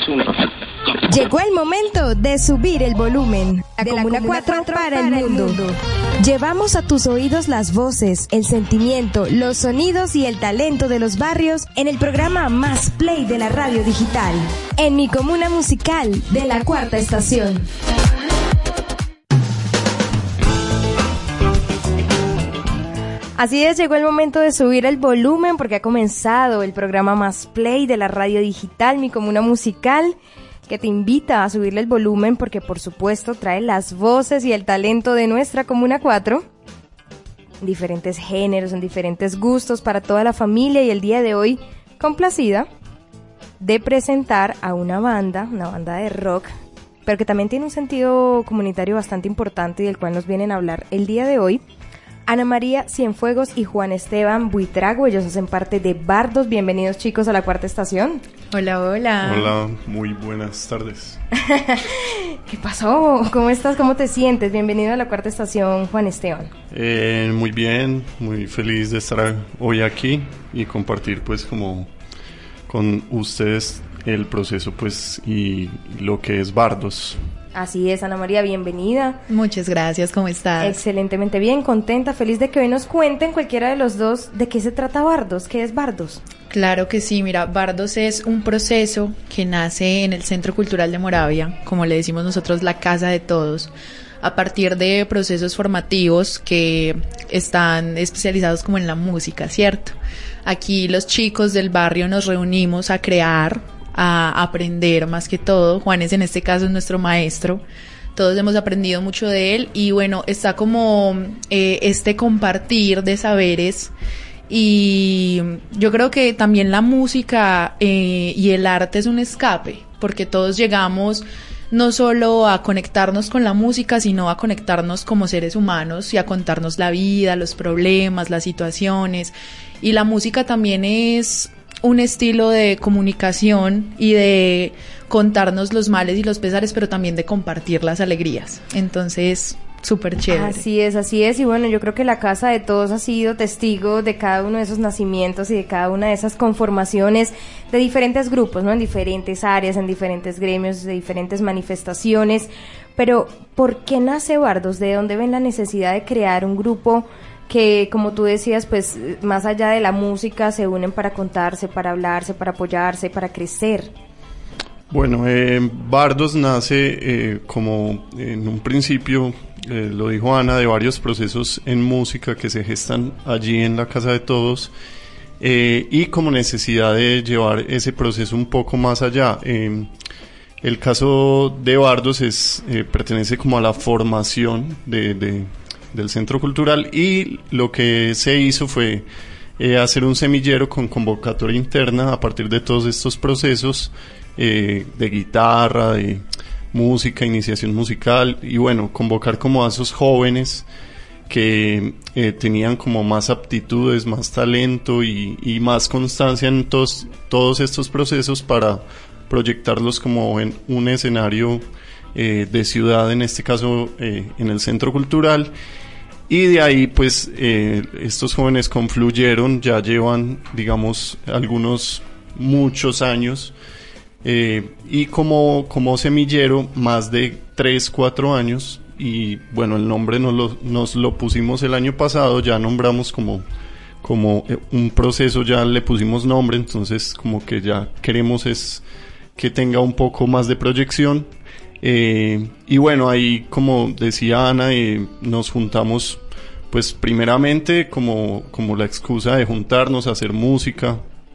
Llegó el momento de subir el volumen. La Comuna 4 para el mundo. Llevamos a tus oídos las voces, el sentimiento, los sonidos y el talento de los barrios en el programa Más Play de la radio digital. En mi comuna musical de la Cuarta Estación. Así es, llegó el momento de subir el volumen porque ha comenzado el programa Más Play de la radio digital, mi comuna musical, que te invita a subirle el volumen porque por supuesto trae las voces y el talento de nuestra Comuna 4, diferentes géneros, en diferentes gustos para toda la familia, y el día de hoy complacida de presentar a una banda de rock, pero que también tiene un sentido comunitario bastante importante y del cual nos vienen a hablar el día de hoy. Ana María Cienfuegos y Juan Esteban Buitrago, ellos hacen parte de Bardos. Bienvenidos, chicos, a la Cuarta Estación. Hola, hola. Hola, muy buenas tardes. ¿Qué pasó? ¿Cómo estás? ¿Cómo te sientes? Bienvenido a la Cuarta Estación, Juan Esteban. Muy bien, muy feliz de estar hoy aquí y compartir pues como con ustedes el proceso pues y lo que es Bardos. Así es, Ana María, bienvenida. Muchas gracias, ¿cómo estás? Excelentemente bien, contenta, feliz de que hoy nos cuenten cualquiera de los dos de qué se trata Bardos, qué es Bardos. Claro que sí, mira, Bardos es un proceso que nace en el Centro Cultural de Moravia, como le decimos nosotros, la casa de todos, a partir de procesos formativos que están especializados como en la música, ¿cierto? Aquí los chicos del barrio nos reunimos a crear, a aprender más que todo. Juanes en este caso es nuestro maestro, todos hemos aprendido mucho de él y bueno, está como este compartir de saberes, y yo creo que también la música y el arte es un escape, porque todos llegamos no solo a conectarnos con la música, sino a conectarnos como seres humanos y a contarnos la vida, los problemas, las situaciones, y la música también es un estilo de comunicación y de contarnos los males y los pesares, pero también de compartir las alegrías. Entonces, súper chévere. Así es, y bueno, yo creo que la casa de todos ha sido testigo de cada uno de esos nacimientos y de cada una de esas conformaciones de diferentes grupos, ¿no? En diferentes áreas, en diferentes gremios, de diferentes manifestaciones. Pero, ¿por qué nace Bardos? ¿De dónde ven la necesidad de crear un grupo que, como tú decías, pues más allá de la música se unen para contarse, para hablarse, para apoyarse, para crecer? Bueno, Bardos nace como en un principio, lo dijo Ana, de varios procesos en música que se gestan allí en la casa de todos, y como necesidad de llevar ese proceso un poco más allá. El caso de Bardos pertenece como a la formación del Centro Cultural, y lo que se hizo fue hacer un semillero con convocatoria interna a partir de todos estos procesos de guitarra, de música, iniciación musical, y bueno, convocar como a esos jóvenes que tenían como más aptitudes, más talento y más constancia en todos estos procesos para proyectarlos como en un escenario de ciudad, en este caso en el Centro Cultural. Y de ahí pues estos jóvenes confluyeron, ya llevan digamos muchos años, y como semillero más de 3-4 años, y bueno, el nombre nos lo pusimos el año pasado, ya nombramos como un proceso, ya le pusimos nombre, entonces como que ya queremos es que tenga un poco más de proyección. Y bueno, ahí como decía Ana, nos juntamos pues primeramente como la excusa de juntarnos a hacer música,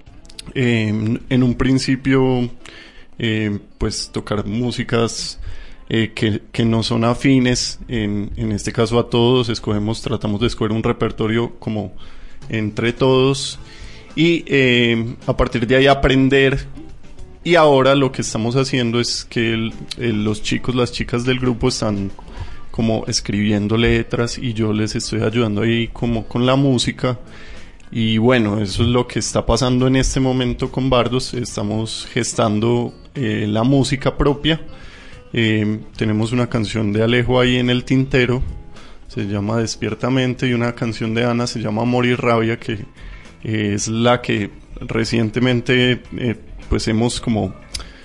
en un principio pues tocar músicas que no son afines, en este caso a todos, tratamos de escoger un repertorio como entre todos, y a partir de ahí aprender. Y ahora lo que estamos haciendo es que los chicos, las chicas del grupo están como escribiendo letras y yo les estoy ayudando ahí como con la música. Y bueno, eso es lo que está pasando en este momento con Bardos. Estamos gestando la música propia. Tenemos una canción de Alejo ahí en el tintero, se llama Despiertamente, y una canción de Ana se llama Amor y Rabia, que es la que recientemente pues hemos como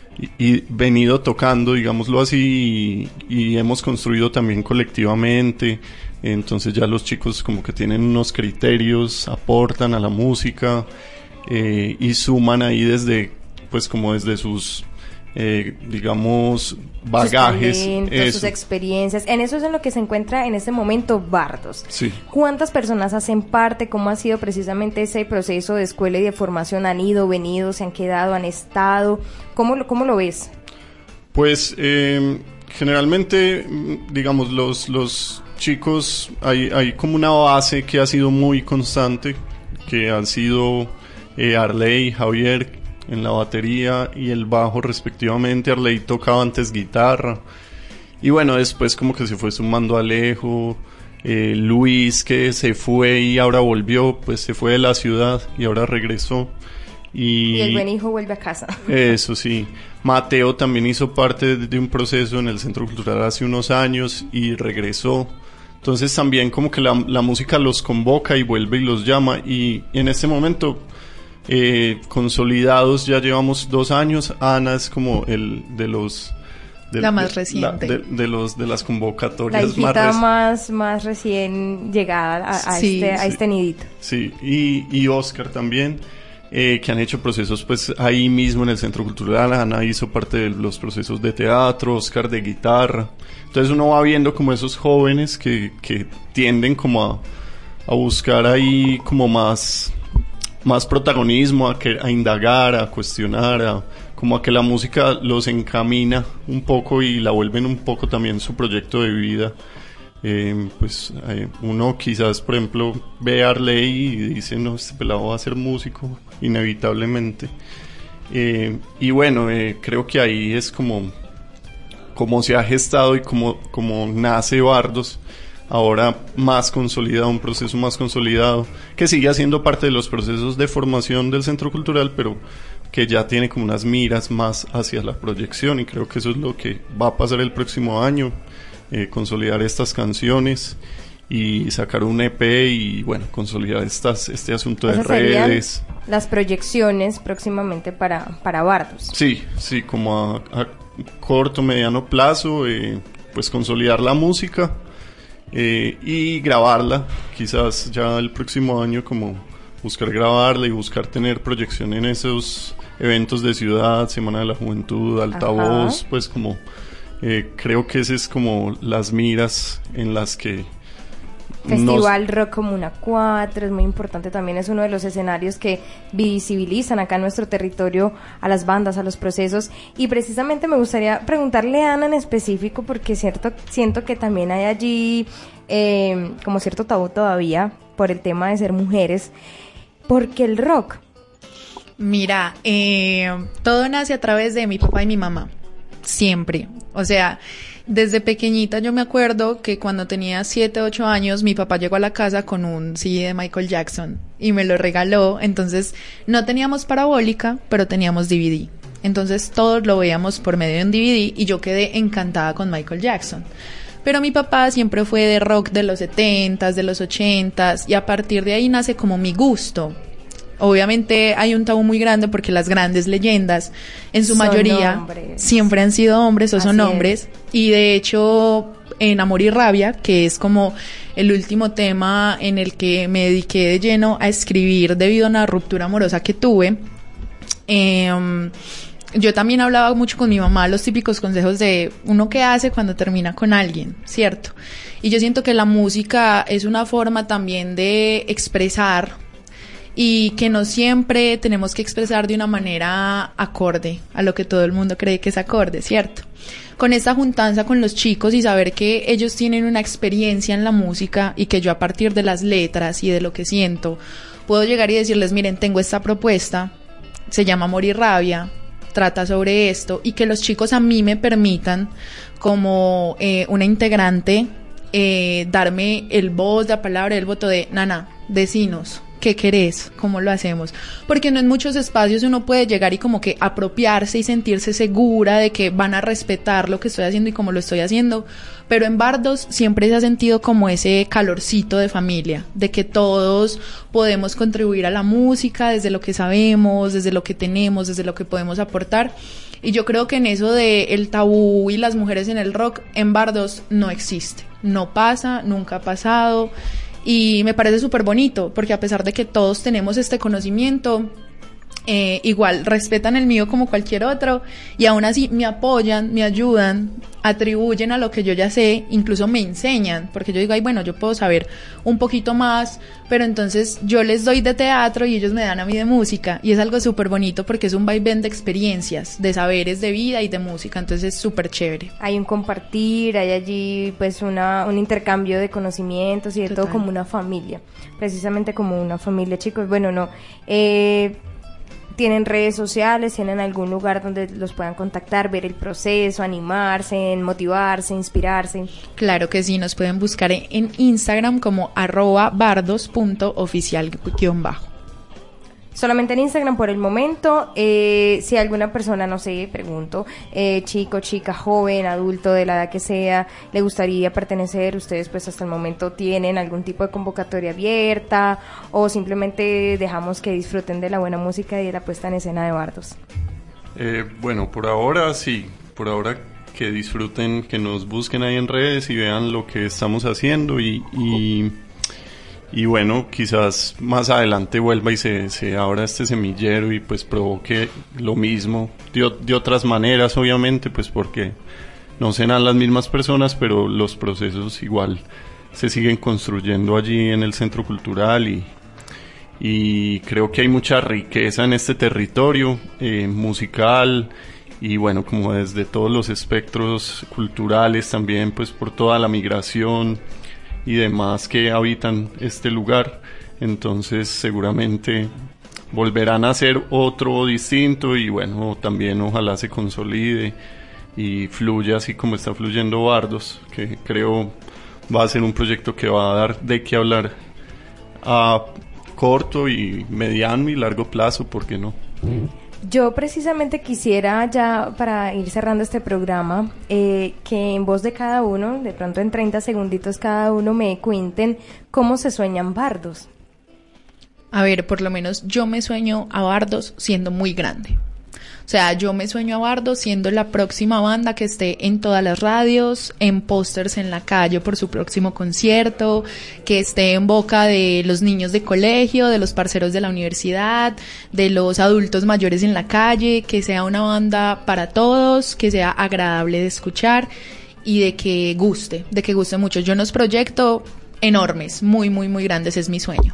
y venido tocando, digámoslo así, y hemos construido también colectivamente. Entonces ya los chicos como que tienen unos criterios, aportan a la música y suman ahí desde, pues como desde sus digamos bagajes, sus talentos, sus experiencias. En eso es en lo que se encuentra en este momento Bardos. Sí. ¿Cuántas personas hacen parte? ¿Cómo ha sido precisamente ese proceso de escuela y de formación? ¿Han ido, venido, se han quedado, han estado? ¿Cómo lo ves? Pues generalmente, digamos, los chicos, hay como una base que ha sido muy constante, que han sido Arley, Javier en la batería y el bajo respectivamente. Arley tocaba antes guitarra y bueno, después como que se fue sumando Alejo, Luis, que se fue y ahora volvió, pues se fue de la ciudad y ahora regresó. Y el buen hijo vuelve a casa. Eso sí. Mateo también hizo parte de un proceso en el Centro Cultural hace unos años y regresó. Entonces también como que la música los convoca y vuelve y los llama, y en este momento consolidados ya llevamos 2 años. Ana es como el de los la más reciente de las convocatorias, la hijita más recién llegada a este nidito. Sí, y Oscar también, que han hecho procesos pues ahí mismo en el Centro Cultural. Ana hizo parte de los procesos de teatro, Oscar de guitarra. Entonces uno va viendo como esos jóvenes que tienden como a buscar ahí como más protagonismo, a indagar, a cuestionar, como a que la música los encamina un poco y la vuelven un poco también su proyecto de vida. Uno quizás, por ejemplo, ve a Arley y dice, no, este pelado va a ser músico inevitablemente. Y bueno, creo que ahí es como se ha gestado y como nace Bardos, ahora más consolidado, un proceso más consolidado, que sigue haciendo parte de los procesos de formación del Centro Cultural, pero que ya tiene como unas miras más hacia la proyección, y creo que eso es lo que va a pasar el próximo año, consolidar estas canciones y sacar un EP y bueno, consolidar este asunto de redes. Las proyecciones próximamente para Bardos. Sí, como a corto, mediano plazo, pues consolidar la música y grabarla, quizás ya el próximo año, como buscar grabarla y buscar tener proyección en esos eventos de ciudad, Semana de la Juventud, Altavoz. Ajá. Pues como creo que ese es como las miras en las que Festival Rock Comuna 4 es muy importante también, es uno de los escenarios que visibilizan acá en nuestro territorio a las bandas, a los procesos, y precisamente me gustaría preguntarle a Ana en específico, porque siento que también hay allí como cierto tabú todavía por el tema de ser mujeres. ¿Por qué el rock? Mira, todo nace a través de mi papá y mi mamá, siempre, o sea, desde pequeñita yo me acuerdo que cuando tenía 7, 8 años mi papá llegó a la casa con un CD de Michael Jackson y me lo regaló. Entonces no teníamos parabólica, pero teníamos DVD. Entonces todos lo veíamos por medio de un DVD y yo quedé encantada con Michael Jackson. Pero mi papá siempre fue de rock de los 70s, de los 80s, y a partir de ahí nace como mi gusto. Obviamente hay un tabú muy grande porque las grandes leyendas, en su mayoría, siempre han sido hombres o son hombres. Y de hecho, en Amor y Rabia, que es como el último tema en el que me dediqué de lleno a escribir debido a una ruptura amorosa que tuve, yo también hablaba mucho con mi mamá los típicos consejos de uno que hace cuando termina con alguien, ¿cierto? Y yo siento que la música es una forma también de expresar, y que no siempre tenemos que expresar de una manera acorde a lo que todo el mundo cree que es acorde, ¿cierto? Con esta juntanza con los chicos y saber que ellos tienen una experiencia en la música y que yo a partir de las letras y de lo que siento puedo llegar y decirles, miren, tengo esta propuesta, se llama Amor y Rabia, trata sobre esto, y que los chicos a mí me permitan como una integrante darme el voz, la palabra, el voto de Nana, decinos ¿qué querés? ¿Cómo lo hacemos? Porque no en muchos espacios uno puede llegar y como que apropiarse y sentirse segura de que van a respetar lo que estoy haciendo y cómo lo estoy haciendo, pero en Bardos siempre se ha sentido como ese calorcito de familia, de que todos podemos contribuir a la música desde lo que sabemos, desde lo que tenemos, desde lo que podemos aportar, Y yo creo que en eso de el tabú y las mujeres en el rock, en Bardos no existe, no pasa, nunca ha pasado, y me parece súper bonito, porque a pesar de que todos tenemos este conocimiento, igual respetan el mío como cualquier otro, y aún así me apoyan, me ayudan, atribuyen a lo que yo ya sé, incluso me enseñan, porque yo digo, ay, bueno, yo puedo saber un poquito más, pero entonces yo les doy de teatro y ellos me dan a mí de música, y es algo súper bonito porque es un vaivén de experiencias, de saberes de vida y de música, entonces es súper chévere. Hay un compartir, hay allí pues un intercambio de conocimientos y de todo, como una familia, precisamente como una familia, chicos. Bueno, no, ¿tienen redes sociales? ¿Tienen algún lugar donde los puedan contactar, ver el proceso, animarse, motivarse, inspirarse? Claro que sí, nos pueden buscar en Instagram como @bardos.oficial_. Solamente en Instagram por el momento. Si alguna persona, no sé, pregunto, chico, chica, joven, adulto, de la edad que sea, le gustaría pertenecer, ustedes pues hasta el momento tienen algún tipo de convocatoria abierta, o simplemente dejamos que disfruten de la buena música y de la puesta en escena de Bardos. Bueno, por ahora sí, por ahora que disfruten, que nos busquen ahí en redes y vean lo que estamos haciendo, y bueno, quizás más adelante vuelva y se abra este semillero y pues provoque lo mismo de otras maneras, obviamente, pues porque no serán las mismas personas, pero los procesos igual se siguen construyendo allí en el Centro Cultural, y creo que hay mucha riqueza en este territorio musical, y bueno, como desde todos los espectros culturales también, pues por toda la migración y demás que habitan este lugar. Entonces seguramente volverán a ser otro distinto, y bueno, también ojalá se consolide y fluya así como está fluyendo Bardos, que creo va a ser un proyecto que va a dar de qué hablar a corto y mediano y largo plazo, ¿por qué no? Yo precisamente quisiera, ya para ir cerrando este programa, que en voz de cada uno, de pronto en 30 segunditos cada uno, me cuenten cómo se sueñan Bardos. A ver, por lo menos yo me sueño a Bardos siendo muy grande. O sea, yo me sueño a Bardos siendo la próxima banda que esté en todas las radios, en pósters en la calle por su próximo concierto, que esté en boca de los niños de colegio, de los parceros de la universidad, de los adultos mayores en la calle, que sea una banda para todos, que sea agradable de escuchar y de que guste mucho. Yo unos proyecto enormes, muy, muy, muy grandes, es mi sueño.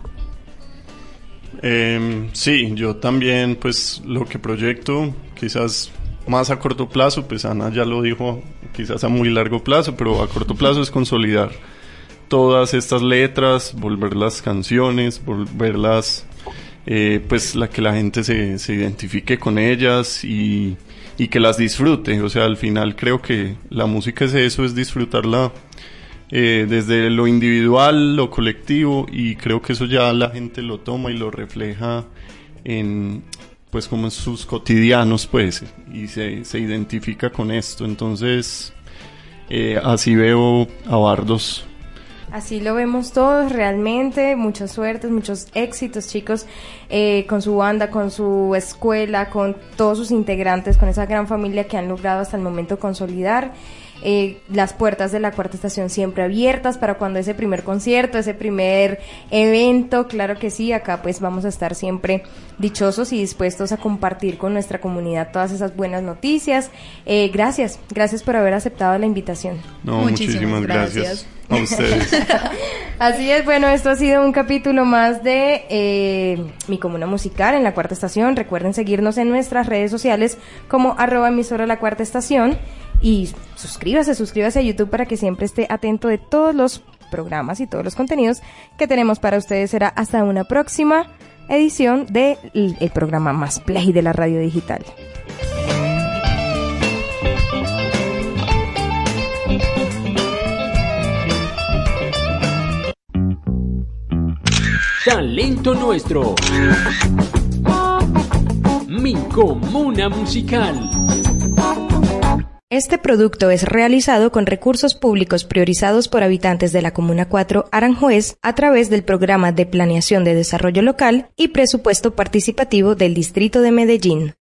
Sí, yo también pues lo que proyecto quizás más a corto plazo, pues Ana ya lo dijo, quizás a muy largo plazo, pero a corto plazo es consolidar todas estas letras, volver las canciones, volverlas pues que la gente se identifique con ellas y que las disfrute. O sea, al final creo que la música es eso, es disfrutarla desde lo individual, lo colectivo, y creo que eso ya la gente lo toma y lo refleja en pues como en sus cotidianos, pues, y se identifica con esto. Entonces así veo a Bardos. Así lo vemos todos realmente. Mucha suerte, muchos éxitos, chicos, con su banda, con su escuela, con todos sus integrantes, con esa gran familia que han logrado hasta el momento consolidar. Las puertas de la Cuarta Estación siempre abiertas para cuando ese primer concierto, ese primer evento, claro que sí, acá pues vamos a estar siempre dichosos y dispuestos a compartir con nuestra comunidad todas esas buenas noticias. Gracias por haber aceptado la invitación. No, muchísimas gracias a ustedes. Así es, bueno, esto ha sido un capítulo más de Mi Comuna Musical en la Cuarta Estación. Recuerden seguirnos en nuestras redes sociales como @emisora La Cuarta Estación. Y suscríbase a YouTube para que siempre esté atento de todos los programas y todos los contenidos que tenemos para ustedes. Será hasta una próxima edición del programa más play de la radio digital. Talento nuestro. Mi Comuna Musical. Este producto es realizado con recursos públicos priorizados por habitantes de la Comuna 4 Aranjuez a través del Programa de Planeación de Desarrollo Local y Presupuesto Participativo del Distrito de Medellín.